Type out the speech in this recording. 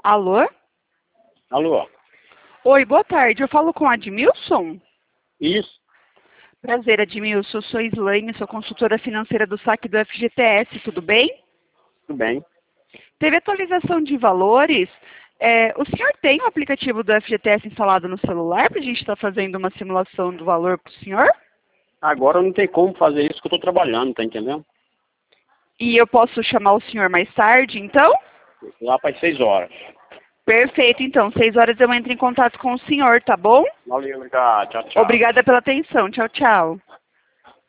Alô? Alô? Oi, boa tarde. Eu falo com a Admilson? Isso? Prazer, Admilson. Eu sou Slaine, sou consultora financeira do saque do FGTS, tudo bem? Tudo bem. Teve atualização de valores. O senhor tem o aplicativo do FGTS instalado no celular para a gente estar fazendo uma simulação do valor para o senhor? Agora não tem como fazer isso que eu estou trabalhando, tá entendendo? E eu posso chamar o senhor mais tarde, então? Lá para as 6 horas. Perfeito, então. 6 horas eu entro em contato com o senhor, tá bom? Valeu, obrigado. Tchau, tchau. Obrigada pela atenção. Tchau, tchau.